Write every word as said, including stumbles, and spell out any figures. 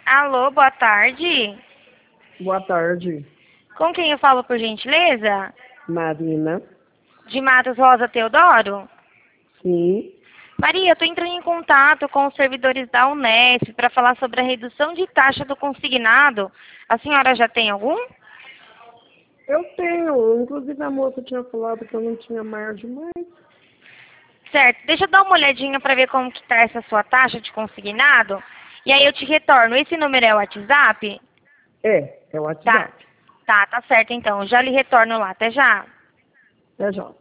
Alô, boa tarde. Boa tarde, Com quem eu falo, por gentileza? Marina. De Matos Rosa Teodoro? Sim, Maria, eu estou entrando em contato com os servidores da Unesp para falar sobre a redução de taxa do consignado. A senhora já tem algum? eu tenho. Inclusive a moça tinha falado que eu não tinha margem mais. Certo, deixa eu dar uma olhadinha para ver como que está essa sua taxa de consignado. E aí eu te retorno. Esse número é o WhatsApp? É, é o Tá, WhatsApp. tá, tá certo então. Já lhe retorno lá. Até já. É já.